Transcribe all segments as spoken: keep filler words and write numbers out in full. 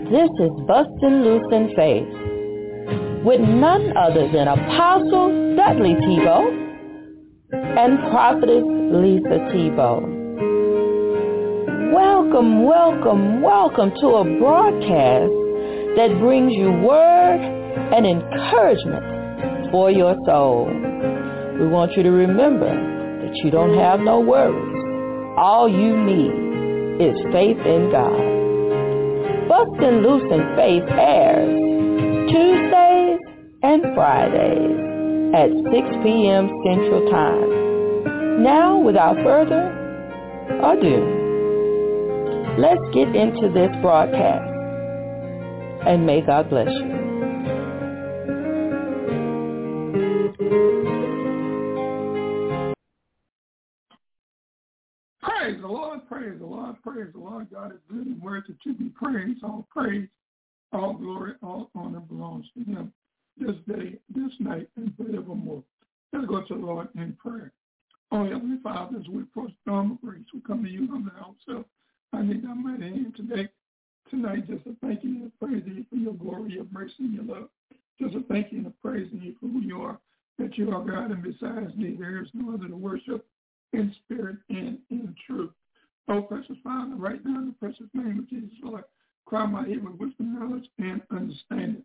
This is Bustin' Loose in Faith with none other than Apostle Dudley Tebow and Prophetess Lisa Tebow. Welcome, welcome, welcome to a broadcast that brings you word and encouragement for your soul. We want you to remember that you don't have no worries. All you need is faith in God. Bustin' Loose in Faith airs Tuesdays and Fridays at six p.m. Central Time. Now, without further ado, let's get into this broadcast, and may God bless you. Praise the Lord, praise the Lord, praise the Lord. God is good and worthy to be praised. All praise, all glory, all honor belongs to him this day, this night, and forevermore. Let's go to the Lord in prayer. Oh, Heavenly Father, as we approach the throne of grace, we come to you humbly ourselves. I need thy mighty hand today, tonight, just to thank you and praise you for your glory, your mercy, and your love. Just to thank you and praising you for who you are, that you are God, and besides thee, there is no other to worship in spirit and in truth. Oh, precious Father, right now in the precious name of Jesus, Lord, cry my ear with wisdom, knowledge, and understanding.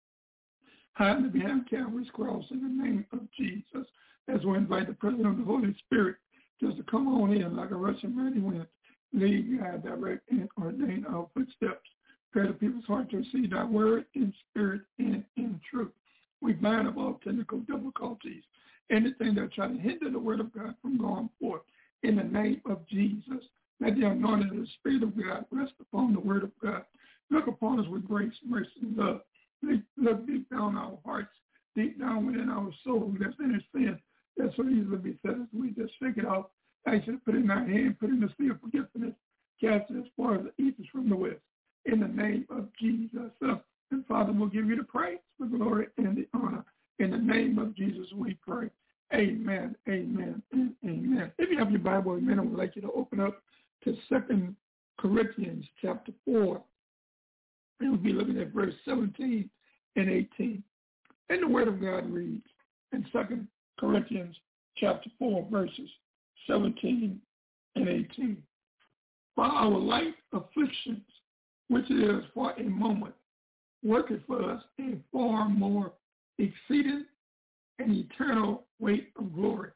Hide me behind Calvary's cross in the name of Jesus, as we invite the presence of the Holy Spirit just to come on in like a rushing mighty wind, lead, guide, direct, and ordain our footsteps. Prepare the people's heart to receive thy word in spirit and in truth. We bind up all technical difficulties, anything that try to hinder the word of God from going forth in the name of Jesus. Let the anointing of the Spirit of God rest upon the word of God. Look upon us with grace, mercy, and love. Look deep down our hearts, deep down within our soul. That's any sin that so easily beset us. We just shake it off. Actually, put it in our hand, put it in the sea of forgiveness, cast it as far as the east is from the west. In the name of Jesus. Uh, and Father, we'll give you the praise, the glory, and the honor. In the name of Jesus, we pray. Amen, amen, and amen. If you have your Bible, amen, I would like you to open up to Second Corinthians chapter four. And we'll be looking at verse seventeen and eighteen. And the word of God reads in Second Corinthians chapter four, verses seventeen and eighteen. For our light afflictions, which is for a moment, worketh for us a far more exceeding and eternal weight of glory.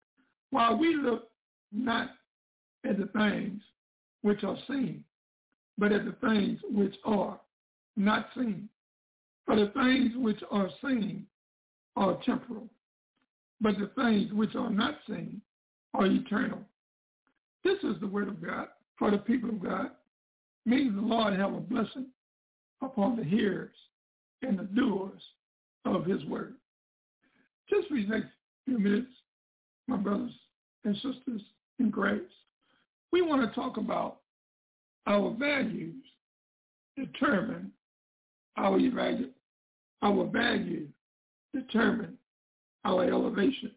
While we look not at the things which are seen, but at the things which are not seen. For the things which are seen are temporal, but the things which are not seen are eternal. This is the word of God for the people of God. May the Lord have a blessing upon the hearers and the doers of his word. Just for the next few minutes, my brothers and sisters in Christ, we want to talk about our values determine our value. Our value determine our elevation.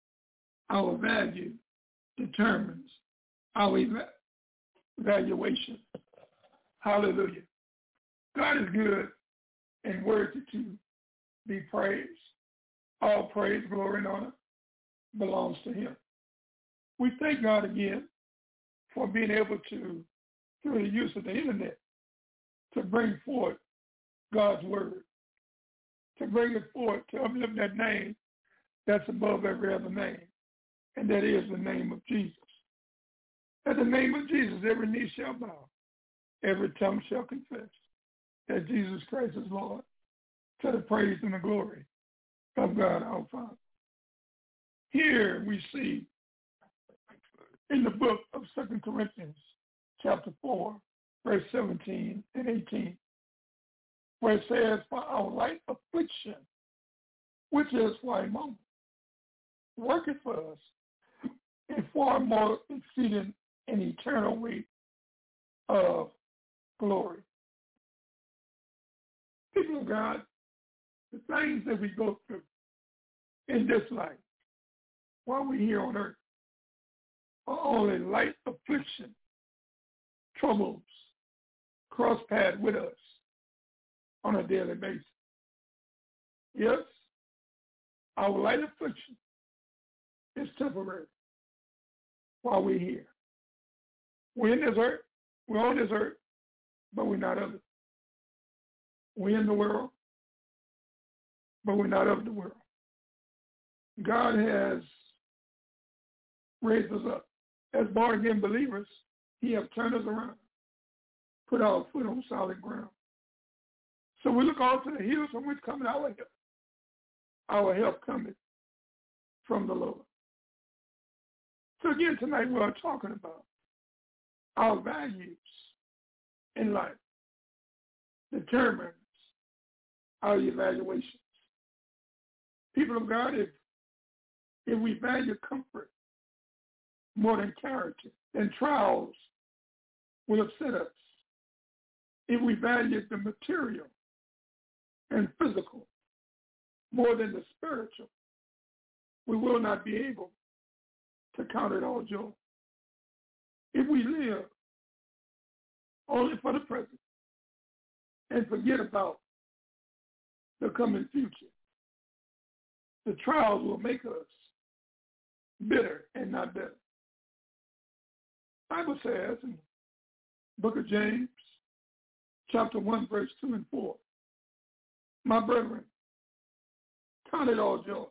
Our value determines our eva- evaluation. Hallelujah. God is good and worthy to be praised. All praise, glory, and honor belongs to him. We thank God again for being able to, through the use of the internet, to bring forth God's word, to bring it forth, to uplift that name that's above every other name, and that is the name of Jesus. At the name of Jesus, every knee shall bow, every tongue shall confess that Jesus Christ is Lord, to the praise and the glory of God our Father. Here we see in the book of Second Corinthians chapter four, verse seventeen and eighteen, where it says, for our light affliction, which is for a moment, worketh for us a far more exceeding and eternal weight of glory. People of God, the things that we go through in this life while we're here on earth are only light affliction, troubles, cross paths with us on a daily basis. Yes, our light affliction is temporary while we're here. We're in this earth, we're on this earth, but we're not of it. We're in the world, but we're not of the world. God has raised us up. As born-again believers, he has turned us around, put our foot on solid ground. So we look all to the hills from which cometh our help. Our help cometh from the Lord. So again, tonight we are talking about our values in life determines our evaluations. People of God, if, if we value comfort more than character, then trials will upset us. If we value the material and physical more than the spiritual, we will not be able to count it all joy. If we live only for the present and forget about the coming future, the trials will make us bitter and not better. The Bible says in the book of James, chapter one, verse two and four, my brethren, count it all joy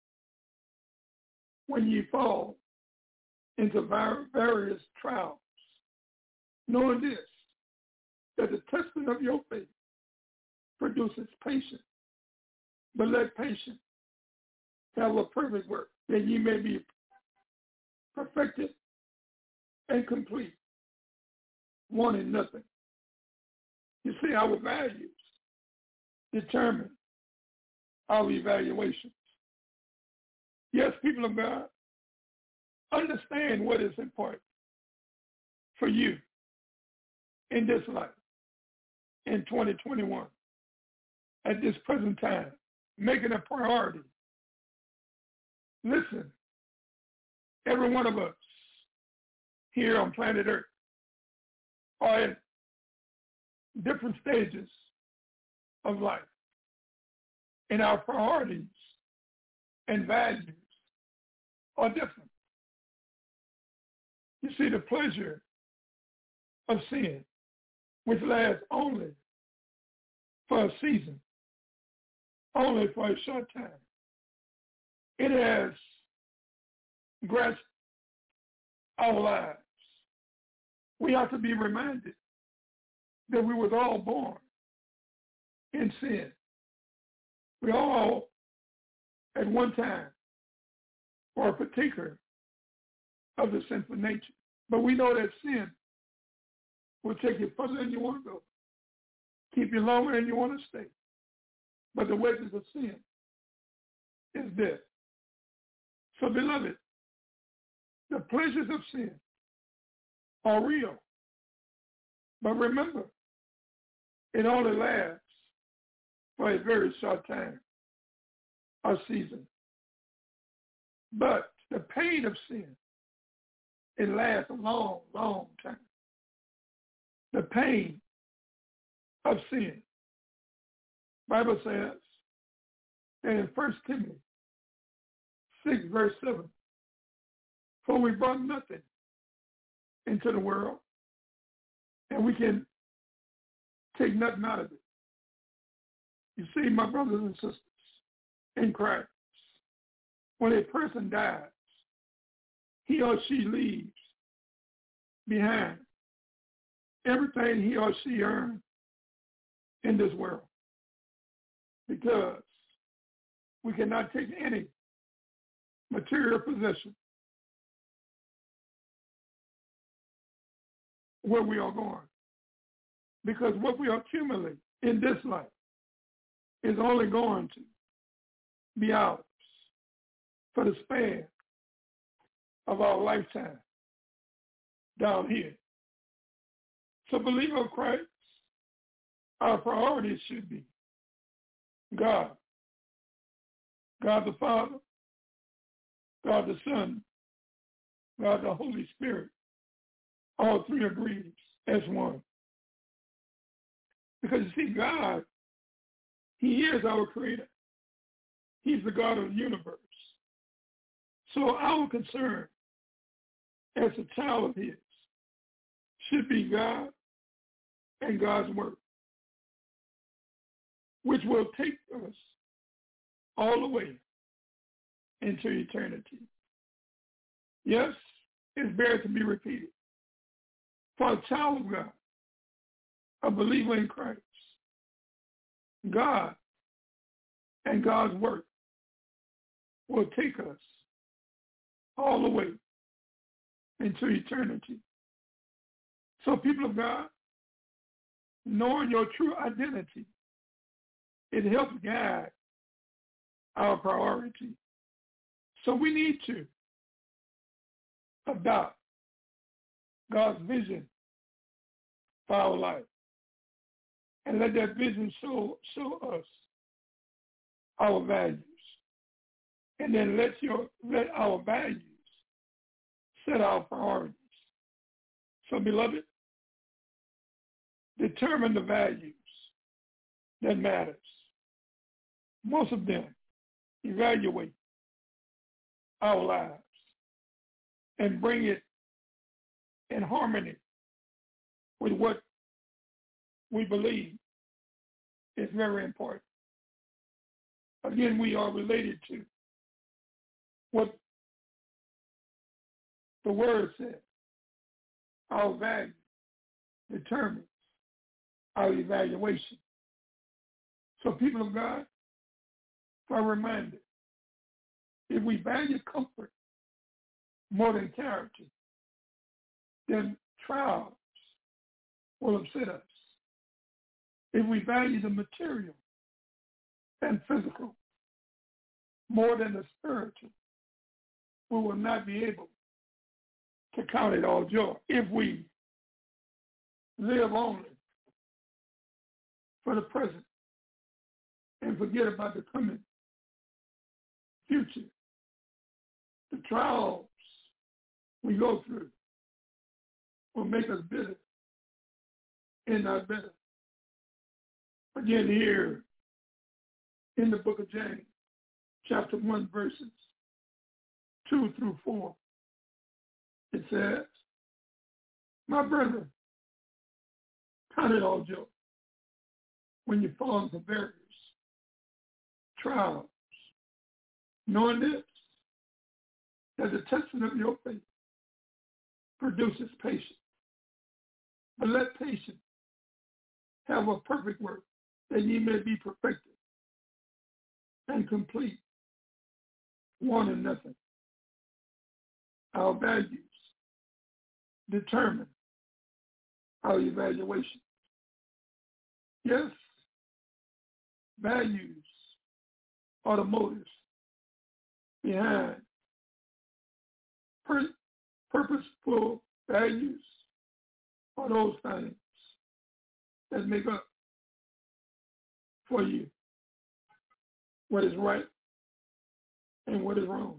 when ye fall into various trials, knowing this, that the testing of your faith produces patience. But let patience have a perfect work, that ye may be perfected and complete, wanting nothing. You see, our values determine our evaluations. Yes, people of God, understand what is important for you in this life, in twenty twenty-one, at this present time, make it a priority. Listen, every one of us here on planet Earth are at different stages of life, and our priorities and values are different. You see, the pleasure of sin, which lasts only for a season, only for a short time, it has grasped our lives. We have to be reminded that we were all born in sin. We all, at one time, were a partaker of the sinful nature. But we know that sin will take you further than you want to go, keep you longer than you want to stay. But the wages of sin is death. So, beloved, the pleasures of sin are real. But remember, it only lasts for a very short time or season. But the pain of sin, it lasts a long, long time. The pain of sin. Bible says that in First Timothy six, verse seven, for we brought nothing into the world, and we can take nothing out of it. You see, my brothers and sisters in Christ, when a person dies, he or she leaves behind everything he or she earned in this world, because we cannot take any material possession where we are going, because what we accumulate in this life is only going to be ours for the span of our lifetime down here. So, believer of Christ, our priorities should be God, God the Father, God the Son, God the Holy Spirit. All three agrees as one. Because you see, God He is our creator. He's the God of the universe. So our concern as a child of his should be God and God's word, which will take us all the way into eternity. Yes, it's better to be repeated. For a child of God, a believer in Christ, God and God's word will take us all the way into eternity. So people of God, knowing your true identity, it helps guide our priority. So we need to adopt God's vision for our life and let that vision show, show us our values. And then let, your, let our values set our priorities. So, beloved, determine the values that matters. Most of them evaluate our lives and bring it in harmony with what we believe is very important. Again, we are related to what the word says. Our value determines our evaluation. So people of God, are reminded, if we value comfort more than character, then trials will upset us. If we value the material and physical more than the spiritual, we will not be able to count it all joy. If we live only for the present and forget about the coming future, the trials we go through will make us bitter and not better. Again, here in the book of James, chapter one, verses two through four, it says, my brother, count it all joy when you fall into various trials, knowing this, that the testing of your faith produces patience. But let patience have a perfect work, that ye may be perfected and complete, wanting nothing. Our values determine our evaluation. Yes, values are the motives behind pur- purposeful values are those things that make up for you what is right and what is wrong,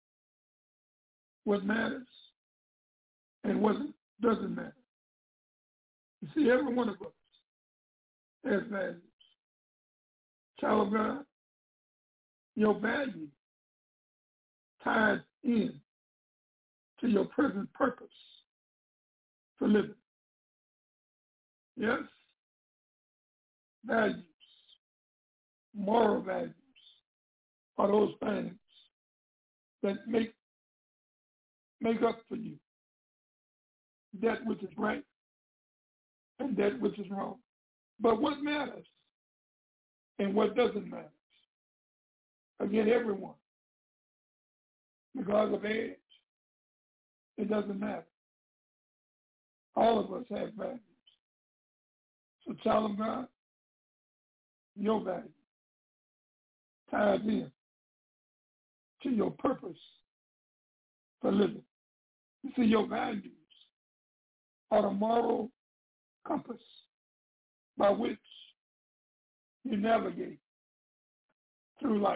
what matters and what doesn't matter. You see, every one of us has values. Child of God, your value ties in to your present purpose for living. Yes, values, moral values are those things that make make up for you that which is right and that which is wrong. But what matters and what doesn't matter? Again, everyone, because of age, it doesn't matter. All of us have values. So, child of God, your value ties in to your purpose for living. You see, your values are the moral compass by which you navigate through life.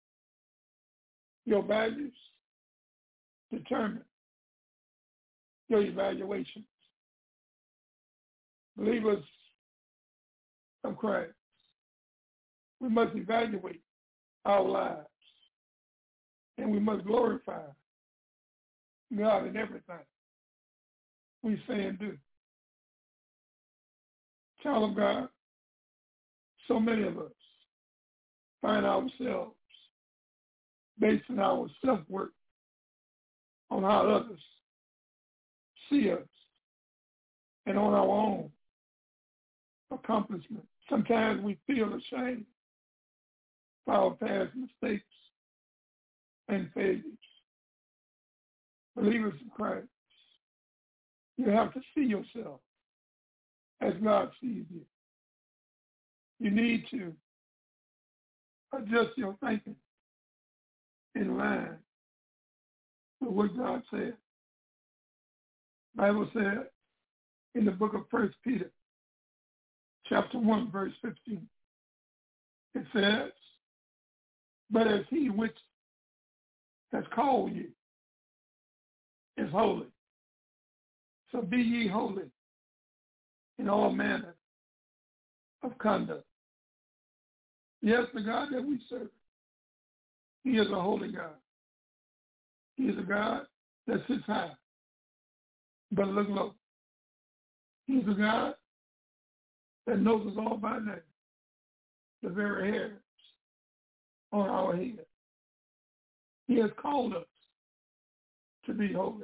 Your values determine your evaluations. Believers of Christ, We must evaluate our lives, and we must glorify God in everything we say and do. Child of God, so many of us find ourselves basing our self-worth on how others see us and on our own accomplishments. Sometimes we feel ashamed for our past mistakes and failures. Believers in Christ, you have to see yourself as God sees you. You need to adjust your thinking in line with what God said. The Bible said in the book of First Peter, chapter one, verse fifteen, it says, but as he which has called you is holy, so be ye holy in all manner of conduct. Yes, the God that we serve, he is a holy God. He is a God that sits high, but look low. He's a God that knows us all by name, the very hairs on our head. He has called us to be holy.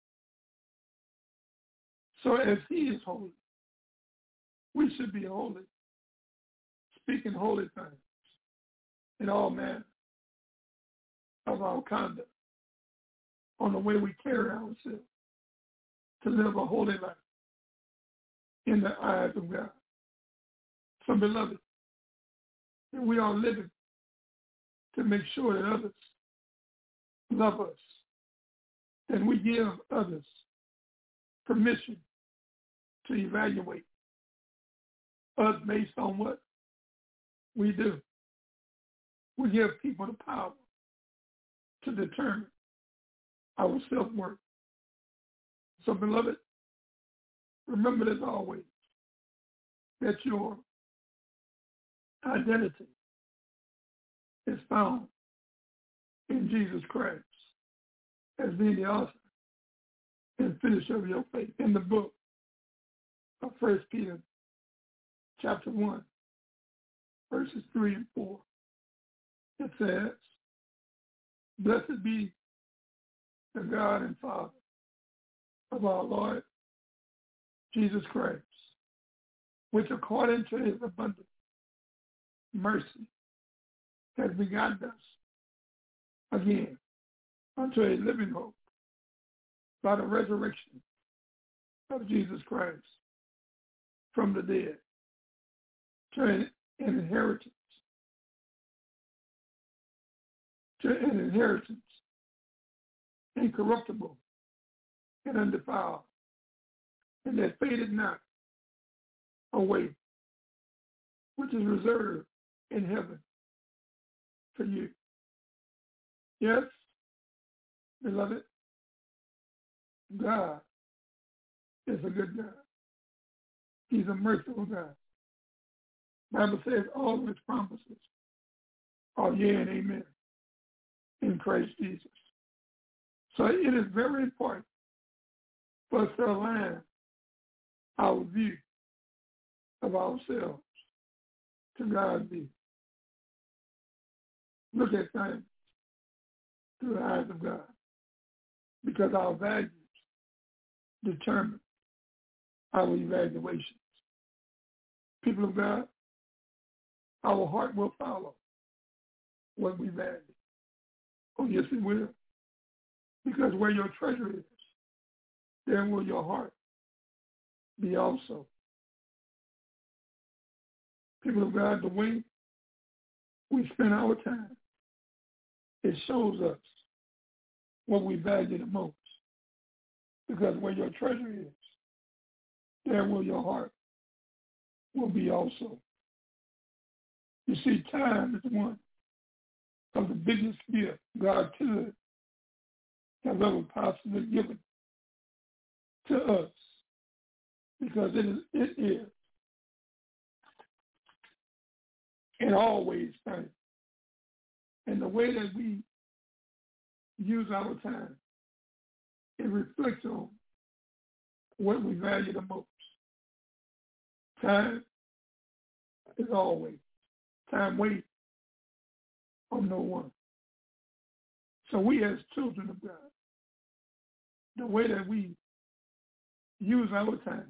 So as he is holy, we should be holy, speaking holy things in all manner of our conduct, on the way we carry ourselves to live a holy life in the eyes of God. So, beloved, we are living to make sure that others love us, and we give others permission to evaluate us based on what we do. We give people the power to determine our self-worth. So, beloved, remember as always that your identity is found in Jesus Christ as being the author and finisher of your faith. In the book of First Peter, chapter one, verses three and four, it says, blessed be the God and Father of our Lord Jesus Christ, which according to his abundant mercy has begotten us again unto a living hope by the resurrection of Jesus Christ from the dead, to an, an inheritance, to an inheritance incorruptible and undefiled, and that faded not away, which is reserved in heaven for you. Yes, beloved, God is a good God. He's a merciful God. The Bible says all of his promises are yea and amen in Christ Jesus. So it is very important for us to align our view of ourselves to God's view. Look at things through the eyes of God, because our values determine our evaluations. People of God, our heart will follow what we value. Oh, yes, it will. Because where your treasure is, there will your heart be also. People of God, the way we spend our time, it shows us what we value the most. Because where your treasure is, there will your heart will be also. You see, time is one of the biggest gifts God could have ever possibly given to us, because it is, it is and always thankful. And the way that we use our time, it reflects on what we value the most. Time is always. Time waits on no one. So we as children of God, the way that we use our time,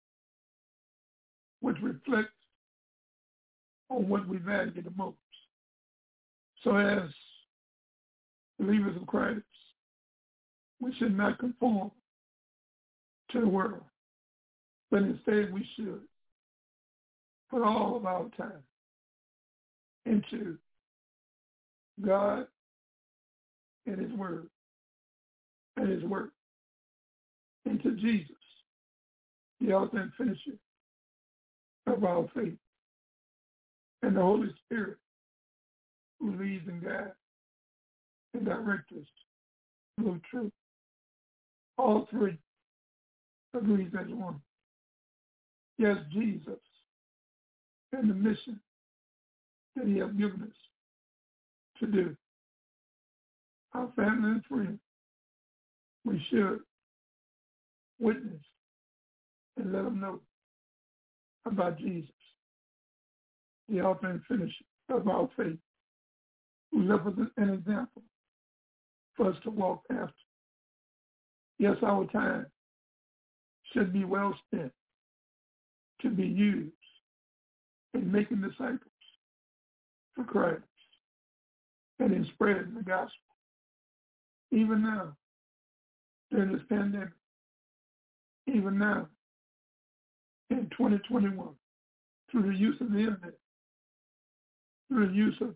which reflects on what we value the most. So as believers of Christ, we should not conform to the world, but instead we should put all of our time into God and his word and his work, into Jesus, the author and finisher of our faith, and the Holy Spirit who leads and guides and directs us through truth. All three agrees as one. Yes, Jesus and the mission that he has given us to do. Our family and friends, we should witness and let them know about Jesus, the author and finisher of our faith, who left us an example for us to walk after. Yes, our time should be well spent to be used in making disciples for Christ and in spreading the gospel. Even now, during this pandemic, even now, in twenty twenty-one, through the use of the internet, through the use of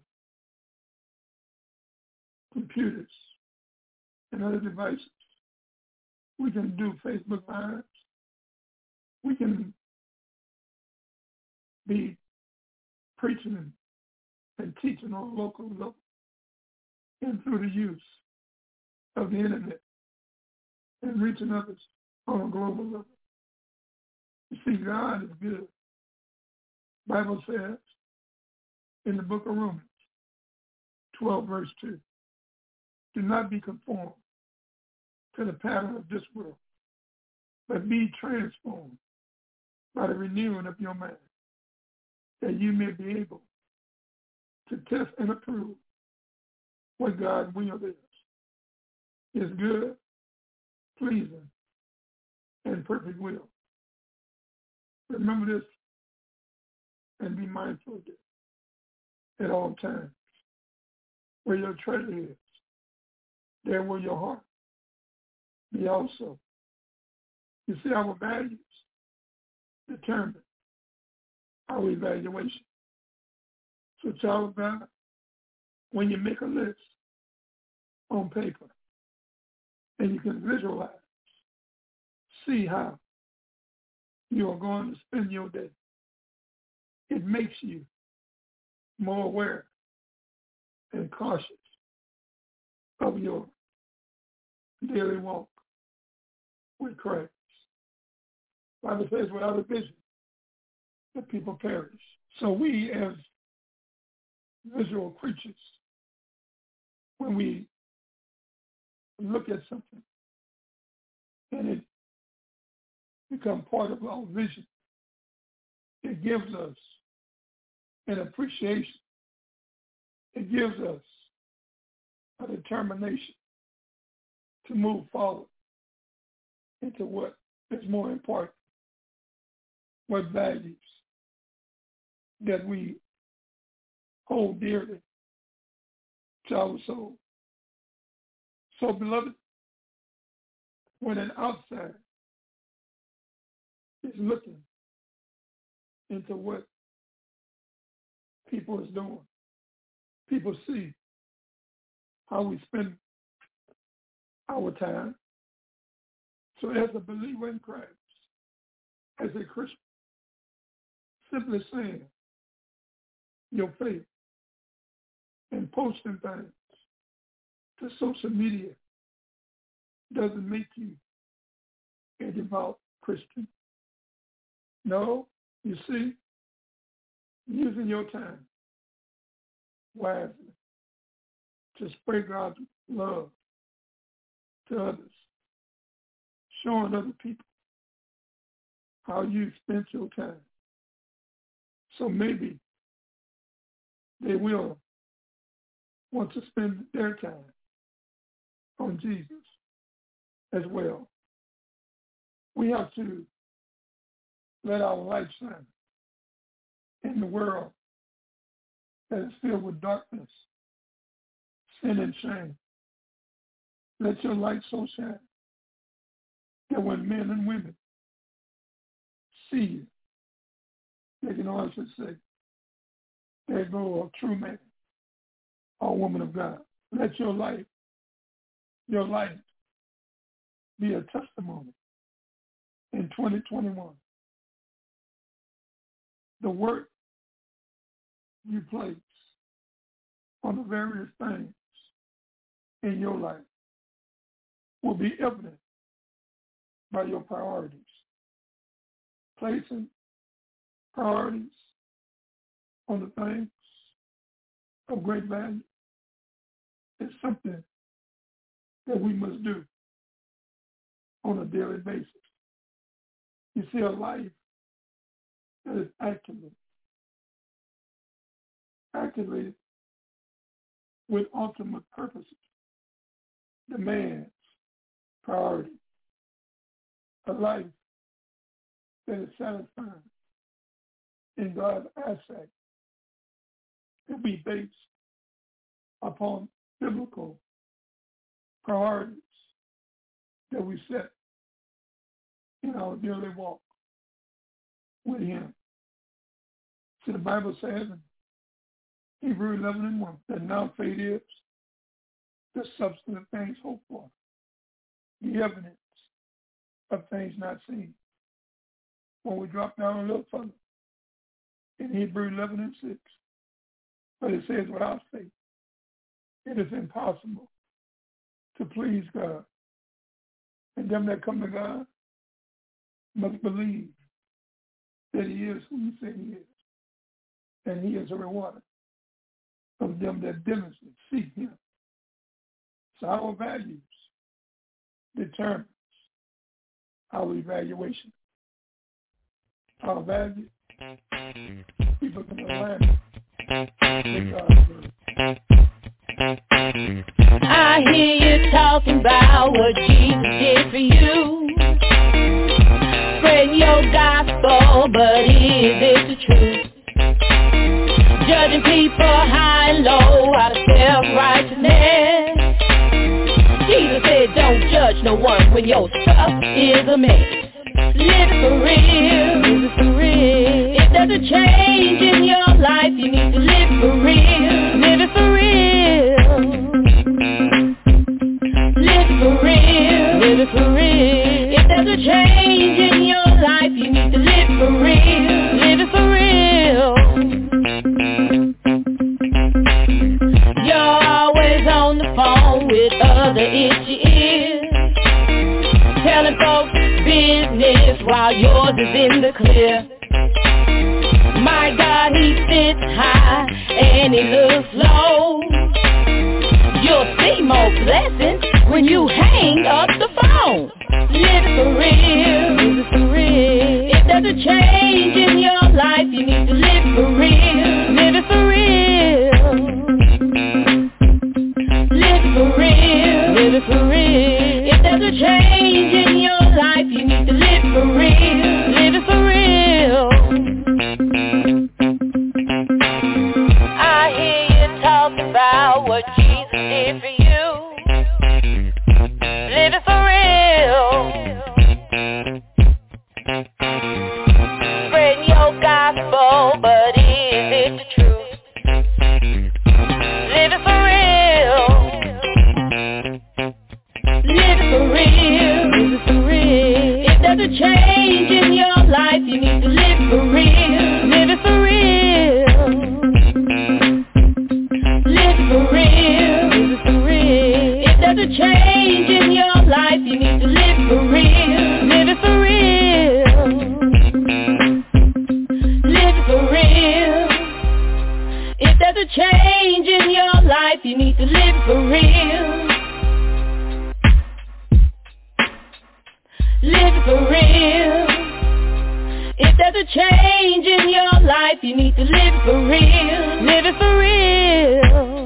computers and other devices, we can do Facebook Lives. We can be preaching and teaching on a local level and through the use of the internet and reaching others on a global level. You see, God is good. The Bible says in the book of Romans, twelve verse two, do not be conformed to the pattern of this world, but be transformed by the renewing of your mind, that you may be able to test and approve what God's will is. His good, pleasing, and perfect will. Remember this and be mindful of it at all times. Where your treasure is, there will your heart be also. You see, our values determine our evaluation. So, child of God, when you make a list on paper and you can visualize, see how you are going to spend your day, it makes you more aware and cautious of your daily walk with Christ. The Bible says without a vision, the people perish. So we as visual creatures, when we look at something and it becomes part of our vision, it gives us an appreciation. It gives us a determination to move forward into what is more important, what values that we hold dearly to our soul. So, beloved, when an outsider is looking into what people is doing, people see how we spend our time. So as a believer in Christ, as a Christian, simply saying your faith and posting things to social media doesn't make you a devout Christian. No, you see, using your time wisely to spread God's love to others, showing other people how you spent your time. So maybe they will want to spend their time on Jesus as well. We have to let our light shine in the world that is filled with darkness, sin, and shame. Let your light so shine that when men and women see you, they can also say, there go a true man or woman of God. Let your life, your life be a testimony in twenty twenty-one. The work you place on the various things in your life will be evident by your priorities. Placing priorities on the things of great value is something that we must do on a daily basis. You see, a life that is activated, activated with ultimate purposes demands priority. A life that is satisfying in God's eyesight will be based upon biblical priorities that we set in our daily walk with Him. So the Bible says in Hebrews eleven and one that now faith is the substance of things hoped for, the evidence of things not seen. When we drop down a little further in Hebrews eleven and six, but it says without faith, it is impossible to please God. And them that come to God must believe that He is who He said He is. And He is a rewarder of them that diligently seek Him. So our values determines our evaluation. Our values, people can align with God's word. I hear you talking about what Jesus did for you. Spreading your gospel, but is it the truth? Judging people high and low out of self-righteousness. Jesus said don't judge no one when your stuff is a mess. Live it for real, live it for real. If there's a change in your life, you need to live for real, live it for real. Live it for real, live it for real. If there's a change in your life, you need to live for real, live it for real. You're always on the phone with other itchy ears, telling folks business while yours is in the clear. My God, He sits high and He looks low. You'll see more blessings when you hang up the phone. Live it for real, live it for real. If there's a change in your life, you need to live for real, live it for real. Live it for real, live it for real. If there's a change in your life, you need to live for real, live it for real. I hear you talking about what Jesus did for you. Live it for real. Spreading your gospel, but is it the truth? Live it for real. Live it for real, live it for real. If there's a change in your life, you need to live for real, live it for real. Live it for real, live it for real. If there's a change in your life, you need to live for real, live it for real. Live it for real. If there's a change there's a change in your life, you need to live it for real. Live it for real.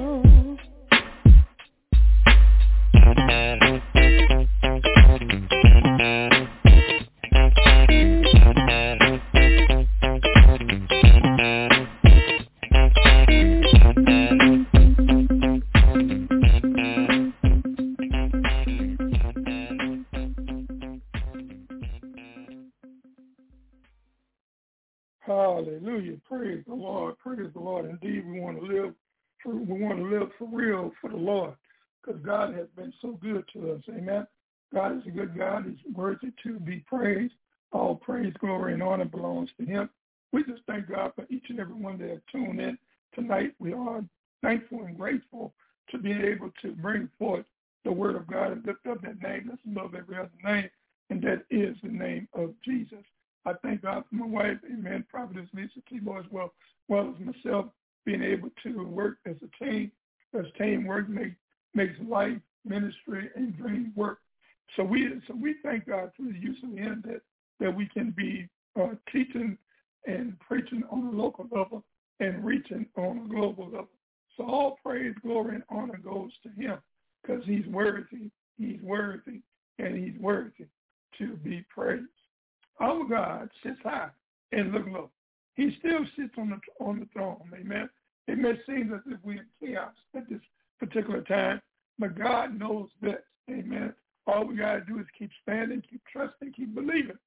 Hallelujah. Praise the Lord. Praise the Lord. Indeed, we want to live for, we want to live for real for the Lord, because God has been so good to us. Amen. God is a good God. He's worthy to be praised. All praise, glory, and honor belongs to him. We just thank God for each and every one that have tuned in tonight. We are thankful and grateful to be able to bring forth the word of God and lift up that name that's above every other name, and that is the name of Jesus. I thank God for my wife, amen, Prophetess Lisa T-Boy, as well, well as myself, being able to work as a team, as teamwork make, makes life, ministry, and dream work. So we so we thank God for the use of the internet, that we can be uh, teaching and preaching on a local level and reaching on a global level. So all praise, glory, and honor goes to him, because he's worthy, he's worthy, and he's worthy to be praised. Our God sits high and look low. He still sits on the on the throne, amen. It may seem as if we're in chaos at this particular time, but God knows best, amen. All we got to do is keep standing, keep trusting, keep believing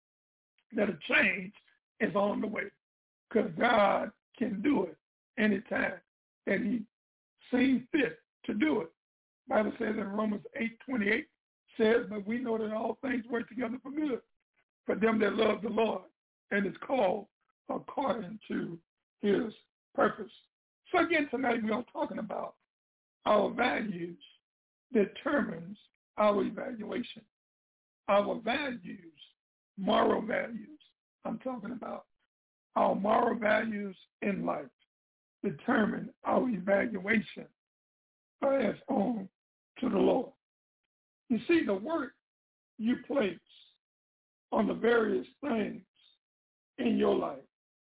that a change is on the way, because God can do it anytime, and he seems fit to do it. The Bible says in Romans eight twenty-eight, says, but we know that all things work together for good for them that love the Lord, and is called according to his purpose. So again, tonight we are talking about our values determines our evaluation. Our values, moral values, I'm talking about our moral values in life determine our evaluation as on to the Lord. You see, the work you place on the various things in your life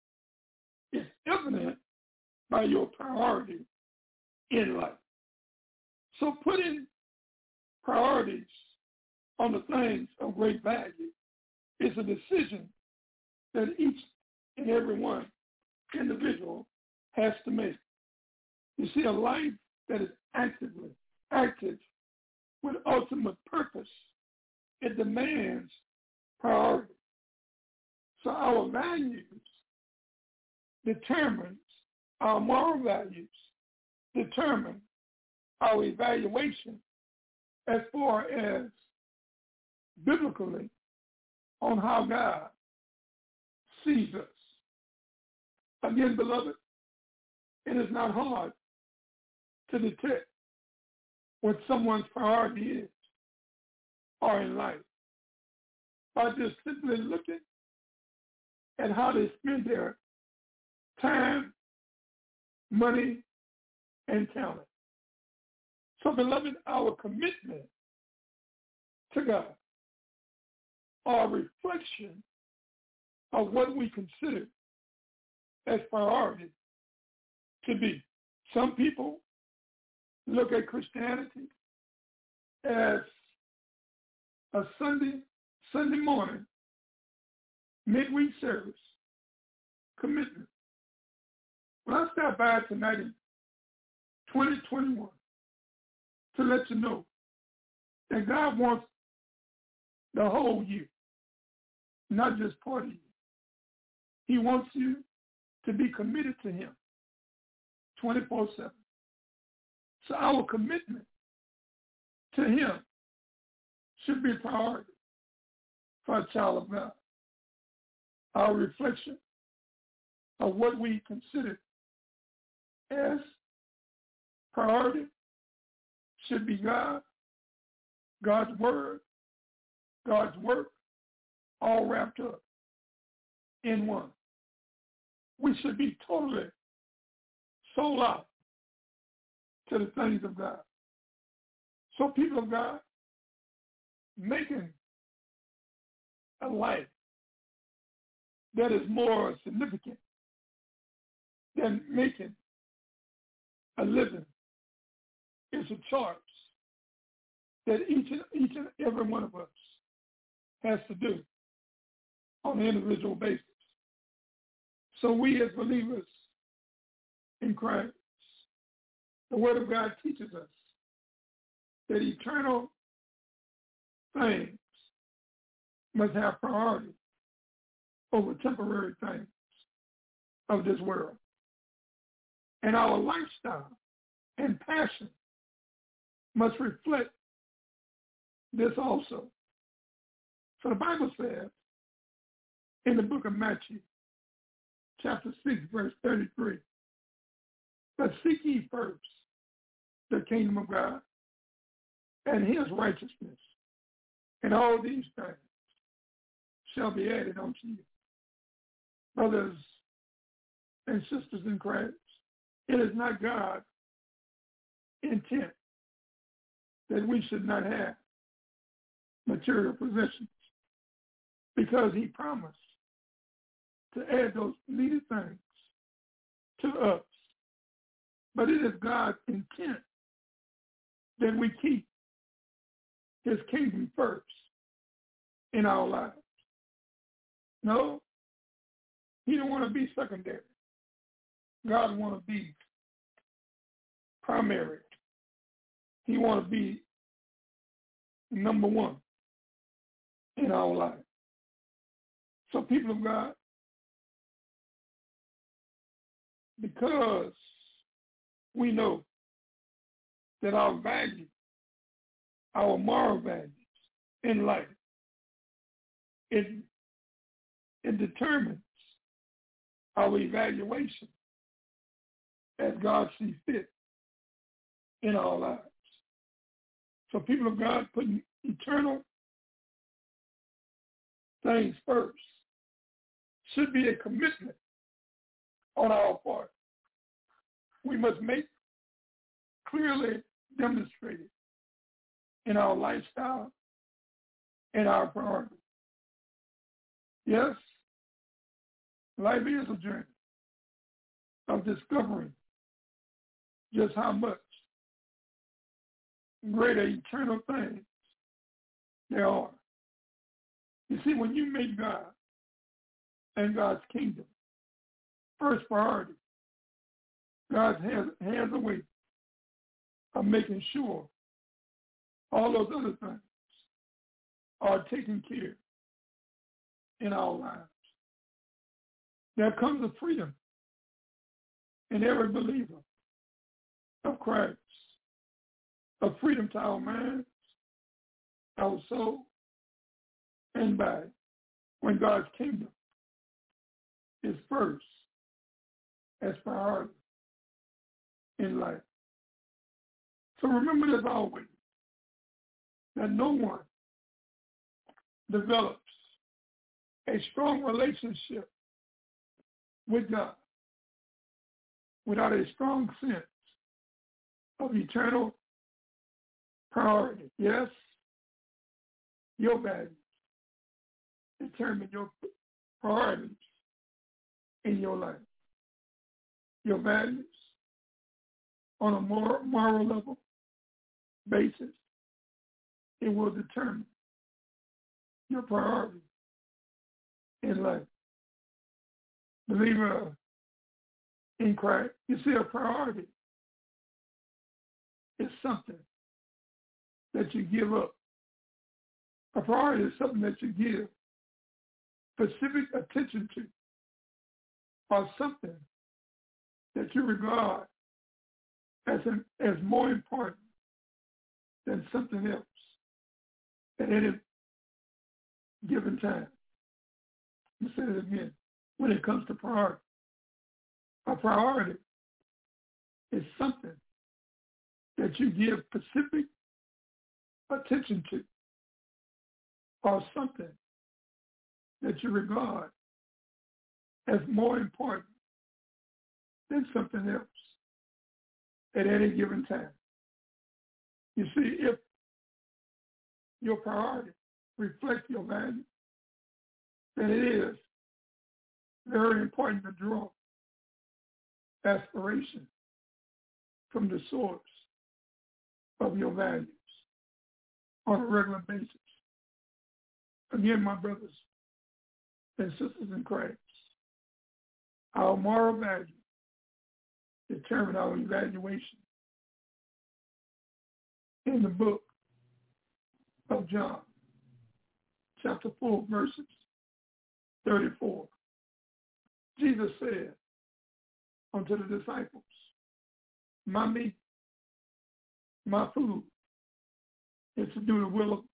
is evident by your priority in life. So putting priorities on the things of great value is a decision that each and every one individual has to make. You see, a life that is actively active with ultimate purpose, it demands priority. So our values determines, our moral values determine our evaluation as far as biblically on how God sees us. Again, beloved, it is not hard to detect what someone's priority is or in life by just simply looking at how they spend their time, money, and talent. So, beloved, our commitment to God, our reflection of what we consider as priority to be. Some people look at Christianity as a Sunday, Sunday morning, midweek service commitment. When I stop by tonight in twenty twenty-one to let you know that God wants the whole year, not just part of you. He wants you to be committed to him twenty-four seven. So our commitment to him should be a priority for a child of God. Our reflection of what we consider as priority should be God, God's word, God's work, all wrapped up in one. We should be totally sold out to the things of God. So people of God, making a life that is more significant than making a living. It's a choice that each and, each and every one of us has to do on an individual basis. So we as believers in Christ, the Word of God teaches us that eternal things must have priority over temporary things of this world. And our lifestyle and passion must reflect this also. So the Bible says in the book of Matthew, chapter six, verse thirty-three, but seek ye first the kingdom of God and his righteousness, and all these things shall be added unto you. Brothers and sisters in Christ, it is not God's intent that we should not have material possessions, because he promised to add those needed things to us. But it is God's intent that we keep his kingdom first in our lives. No, he don't want to be secondary. God want to be primary. He want to be number one in our life. So people of God, because we know that our value, our moral values in life, it, it determines our evaluation as God sees fit in our lives. So people of God, putting eternal things first should be a commitment on our part. We must make clearly demonstrated in our lifestyle and our priorities. Yes, life is a journey of discovering just how much greater eternal things there are. You see, when you make God and God's kingdom first priority, God has, has a way of making sure all those other things are taken care in our lives. There comes a freedom in every believer of Christ, a freedom to our minds, our soul, and body, when God's kingdom is first as priority in life. So remember this always, that no one develops a strong relationship with God without a strong sense of eternal priority. Yes, your values determine your priorities in your life. Your values on a moral, moral level basis, it will determine your priority in life. Believer in Christ, you see, a priority is something that you give up. A priority is something that you give specific attention to, or something that you regard as, an, as more important than something else at any given time. Let me say it again. When it comes to priority, a priority is something that you give specific attention to, or something that you regard as more important than something else at any given time. You see, if your priority reflects your value, then it is Very important to draw aspiration from the source of your values on a regular basis. Again, my brothers and sisters in Christ, our moral values determine our evaluation. In the book of John, chapter four, verses thirty-four, Jesus said unto the disciples, my meat, my food, is to do the will of,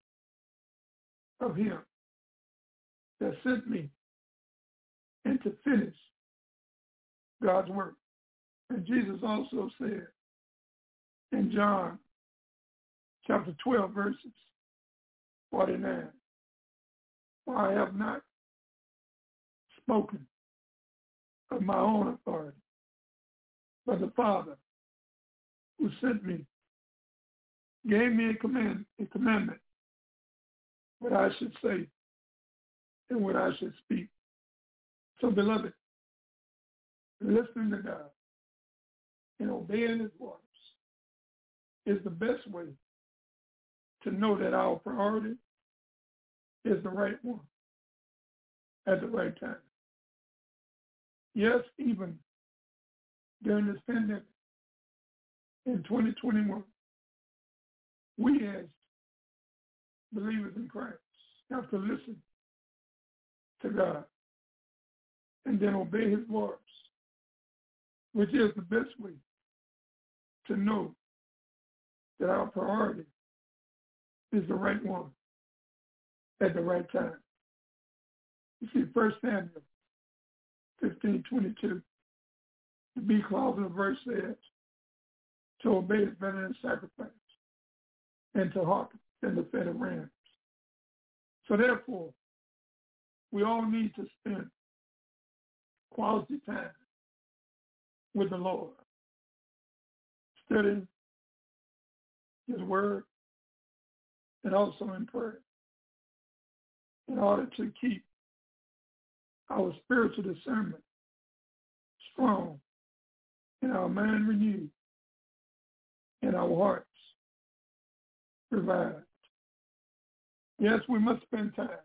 of him that sent me and to finish God's work. And Jesus also said in John chapter twelve, verses forty-nine, for I have not spoken of my own authority, but the Father who sent me gave me a command, a commandment, what I should say and what I should speak. So, beloved, listening to God and obeying his voice is the best way to know that our priority is the right one at the right time. Yes, even during this pandemic in twenty twenty-one, we as believers in Christ have to listen to God and then obey his voice, which is the best way to know that our priority is the right one at the right time. You see, First Samuel fifteen twenty-two, the B clause of the verse says, to obey is better than sacrifice, and to hearken than the fat of rams. So therefore, we all need to spend quality time with the Lord, studying his word, and also in prayer, in order to keep our spiritual discernment strong and our mind renewed and our hearts revived. Yes, we must spend time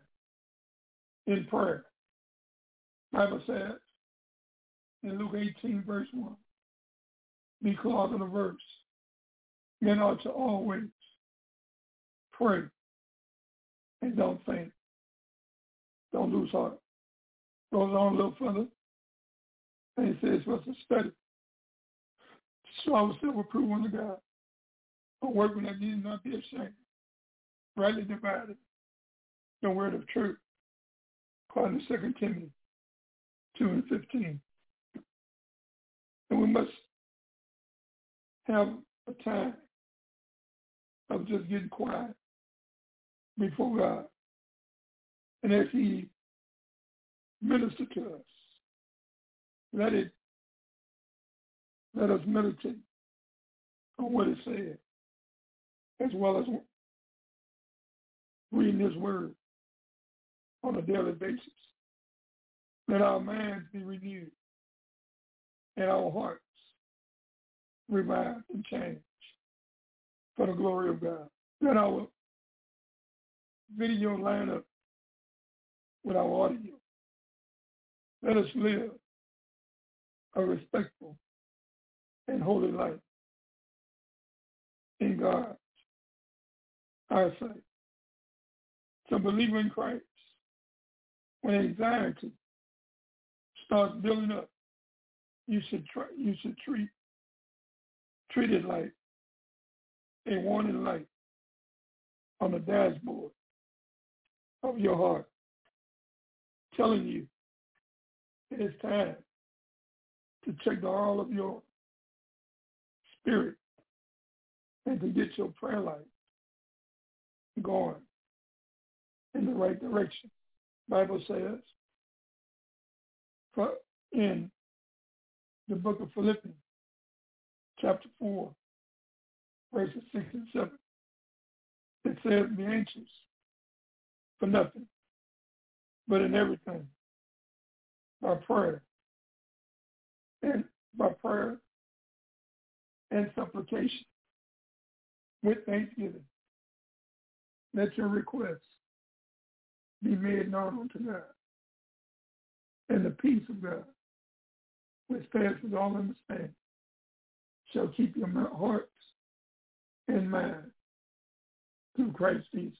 in prayer. The Bible says in Luke eighteen, verse one, because of the verse, men ought to always pray and don't faint. Don't lose heart. Goes on a little further, and he says for us to study, to show ourselves approved unto God, a workman that need not be ashamed, rightly divided the word of truth, according to Second Timothy two and fifteen. And we must have a time of just getting quiet before God, and as he minister to us, let it let us meditate on what it said, as well as reading his word on a daily basis. Let our minds be renewed and our hearts revived and changed for the glory of God. Let our video line up with our audio. Let us live a respectful and holy life in God, our sight. So, believer in Christ, when anxiety starts building up, you should try, you should treat treat it like a warning light on the dashboard of your heart, telling you it is time to check the all of your spirit and to get your prayer life going in the right direction. The Bible says for in the book of Philippians, chapter four, verses six and seven, it says, be anxious for nothing, but in everything, by prayer and by prayer and supplication with thanksgiving. Let your requests be made known unto God. And the peace of God, which passes all understanding, shall keep your hearts and mind through Christ Jesus.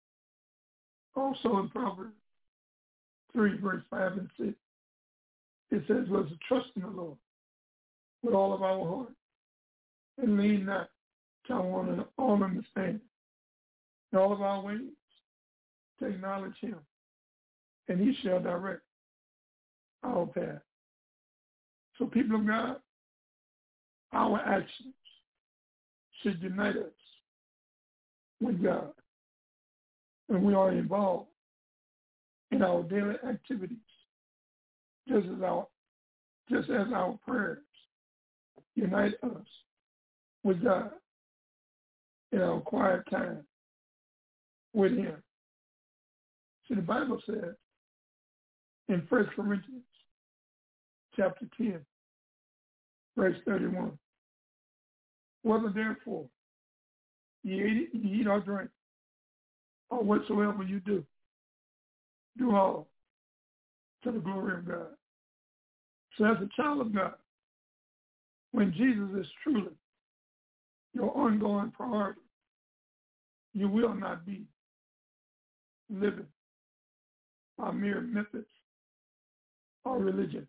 Also in Proverbs three, verse five and six, it says, let us trust in the Lord with all of our heart and lean not to our own understanding. In all of our ways, to acknowledge him, and he shall direct our path. So people of God, our actions should unite us with God. And we are involved in our daily activities, just as our just as our prayers unite us with God in our quiet time with him. See, the Bible says in First Corinthians chapter ten, verse thirty-one, whether therefore ye eat, ye eat or drink, or whatsoever you do, do all to the glory of God. So as a child of God, when Jesus is truly your ongoing priority, you will not be living by mere methods or religion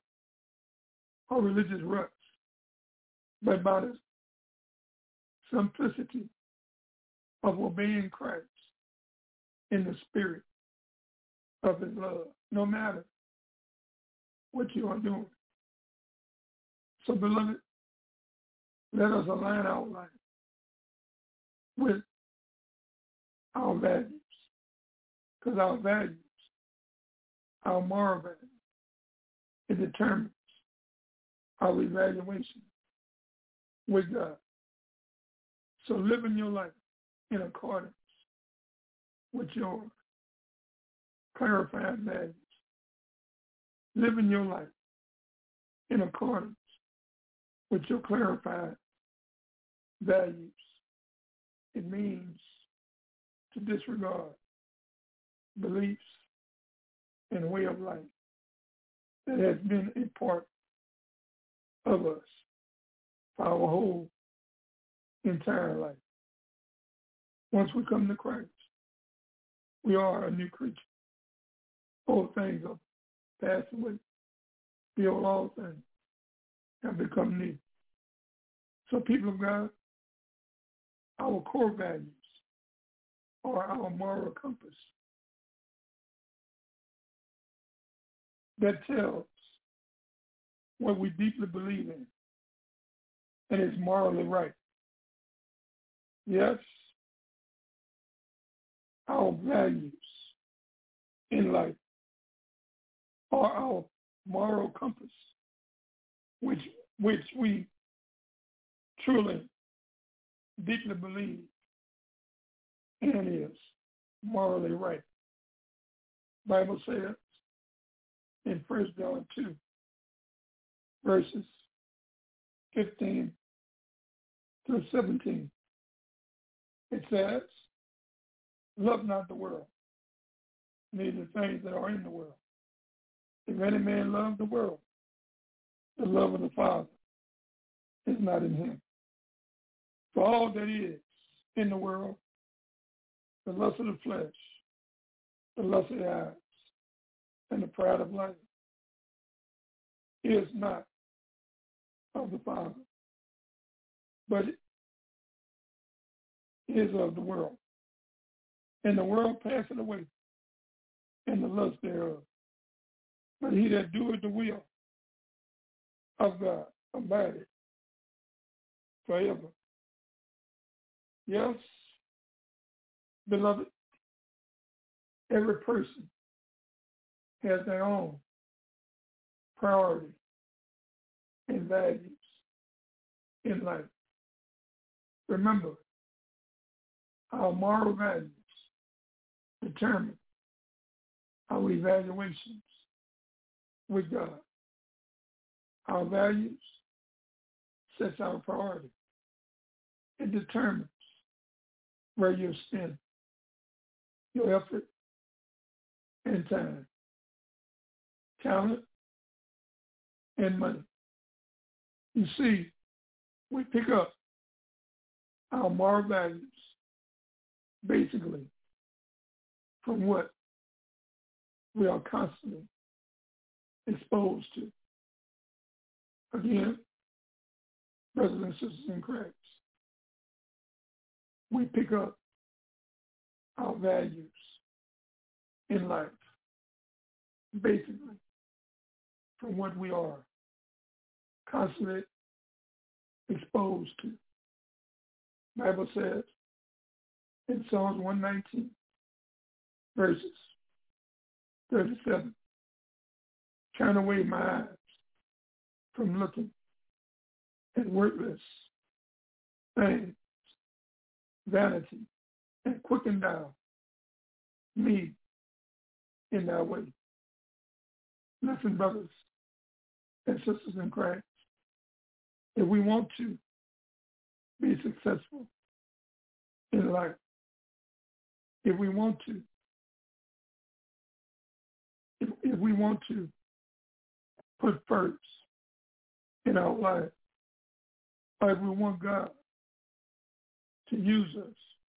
or religious ruts, but by the simplicity of obeying Christ in the spirit of his love, no matter what you are doing. So, beloved, let us align our life with our values, because our values, our moral values, it determines our evaluation with God. So living your life in accordance with your clarified values. Living your life in accordance with your clarified values. It means to disregard beliefs and way of life that has been a part of us for our whole entire life. Once we come to Christ, we are a new creature. Old things are passed away. Behold, all things have become new. So people of God, our core values are our moral compass that tells what we deeply believe in and is morally right. Yes, our values in life are our moral compass, which which we truly, deeply believe and is morally right. The Bible says in First John two, verses fifteen through seventeen, it says, love not the world, neither the things that are in the world. If any man love the world, the love of the Father is not in him. For all that is in the world, the lust of the flesh, the lust of the eyes, and the pride of life, is not of the Father, but it is of the world. And the world passeth away, and the lust thereof. But he that doeth the will of God abideth forever. Yes, beloved, every person has their own priority and values in life. Remember, our moral values determine our evaluations with God. Our values sets our priority. It determines where you spend your effort and time, talent, and money. You see, we pick up our moral values basically from what we are constantly exposed to. Again, brothers and sisters in Christ, we pick up our values in life basically from what we are constantly exposed to. The Bible says in Psalms one nineteen, verses thirty-seven, turn away my eyes from looking at worthless things, vanity, and quicken down me in thy way. Listen, brothers and sisters in Christ, if we want to be successful in life, if we want to, if, if we want to put first in our life, or if we want God to use us,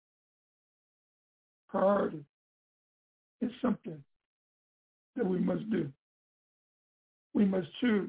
priority is something that we must do. We must choose.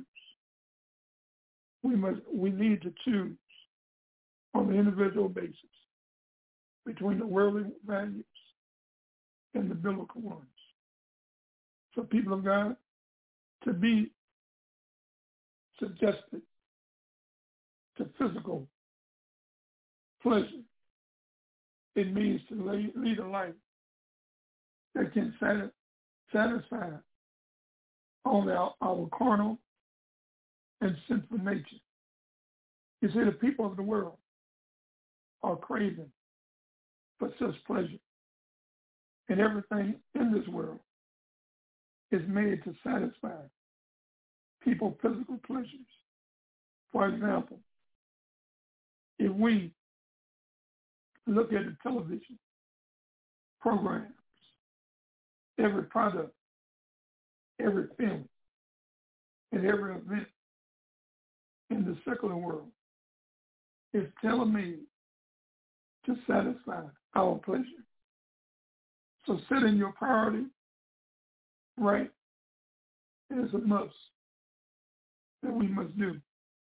We must. We need to choose on an individual basis between the worldly values and the biblical ones. For people of God to be suggested to physical pleasure, it means to lead a life that can satisfy only our, our carnal and sinful nature. You see, the people of the world are craving for such pleasure. And everything in this world is made to satisfy people's physical pleasures. For example, if we look at the television programs, every product, every film, and every event in the secular world is tailor-made to satisfy our pleasure. So setting your priority right is a must that we must do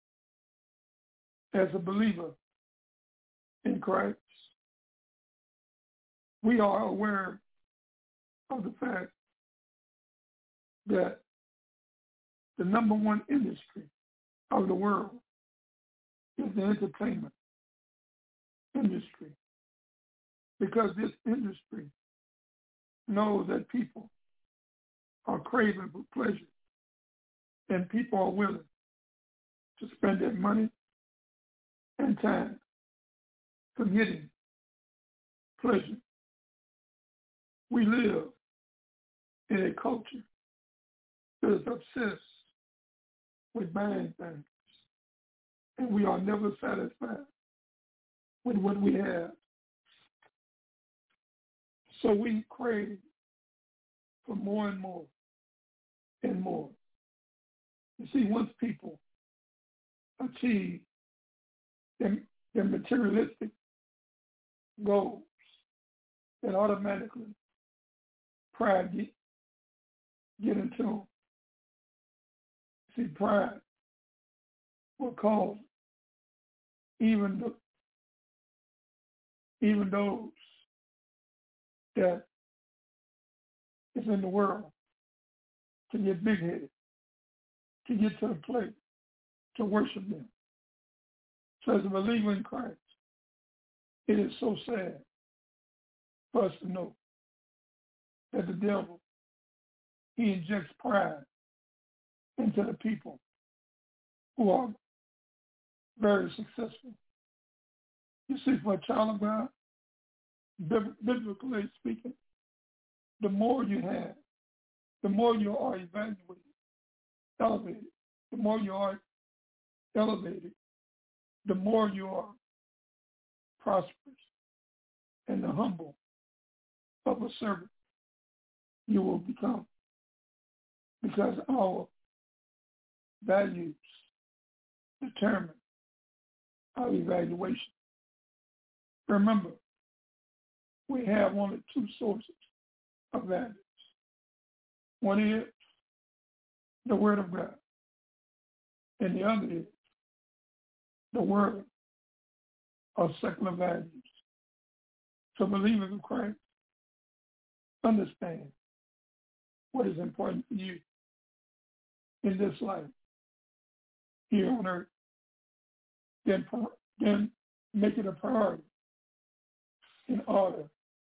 as a believer in Christ. We are aware of the fact that the number one industry of the world is the entertainment industry, because this industry knows that people are craving for pleasure and people are willing to spend their money and time for getting pleasure. We live in a culture that is obsessed with buying things, and we are never satisfied with what we have. So we crave for more and more and more. You see, once people achieve their, their materialistic goals, then automatically pride get, get into them. See, pride will cause even the, even those that is in the world to get big-headed, to get to the place to worship them. So as a believer in Christ, it is so sad for us to know that the devil, he injects pride into the people who are very successful. You see, for a child of God, biblically speaking, the more you have, the more you are evaluated elevated. The more you are elevated, the more you are prosperous and the humble of a servant you will become, because our values determine our evaluation. Remember, we have only two sources of values. One is the Word of God, and the other is the word of secular values. So believers of Christ, understand what is important for you in this life here on earth. Then, then make it a priority in order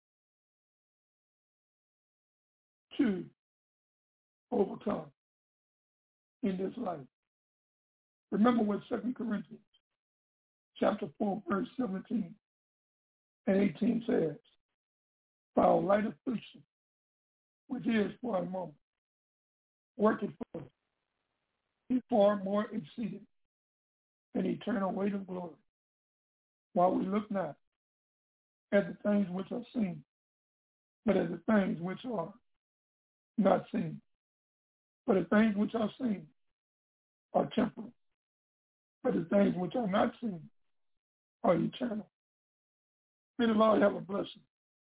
to overcome in this life. Remember what Second Corinthians chapter four, verse seventeen and eighteen says. For our light affliction, which is for a moment, working for us, be far more exceeding an eternal weight of glory, while we look not at the things which are seen, but at the things which are not seen. For the things which are seen are temporal, but the things which are not seen are eternal. May the Lord have a blessing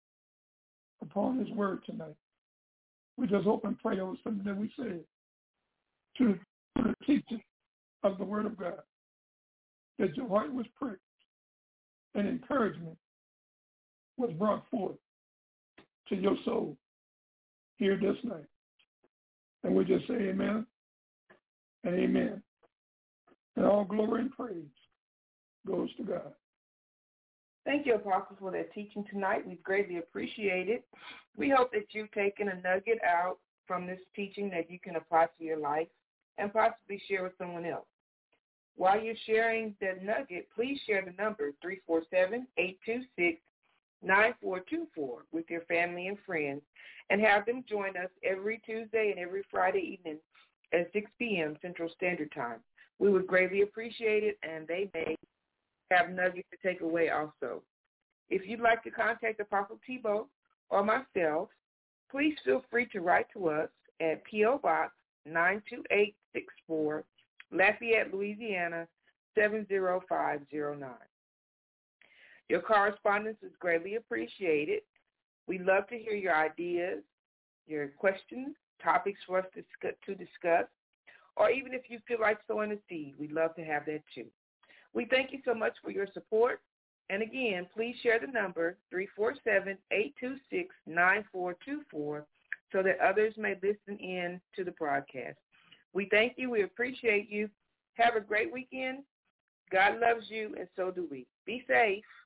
upon his word tonight. We just hope and pray over something that we said to the teaching of the word of God, that your heart was pricked and encouragement was brought forth to your soul here this night. And we just say amen and amen. And all glory and praise goes to God. Thank you, Apostle, for that teaching tonight. We greatly appreciate it. We hope that you've taken a nugget out from this teaching that you can apply to your life and possibly share with someone else. While you're sharing that nugget, please share the number three four seven, eight two six, nine four two four with your family and friends, and have them join us every Tuesday and every Friday evening at six p.m. Central Standard Time. We would greatly appreciate it, and they may have nuggets to take away also. If you'd like to contact Apostle Tebow or myself, please feel free to write to us at P O. Box nine two eight six four, Lafayette, Louisiana, seven zero five zero nine. Your correspondence is greatly appreciated. We love to hear your ideas, your questions, topics for us to discuss, or even if you feel like sowing a seed, we'd love to have that too. We thank you so much for your support. And again, please share the number three four seven, eight two six, nine four two four so that others may listen in to the broadcast. We thank you. We appreciate you. Have a great weekend. God loves you, and so do we. Be safe.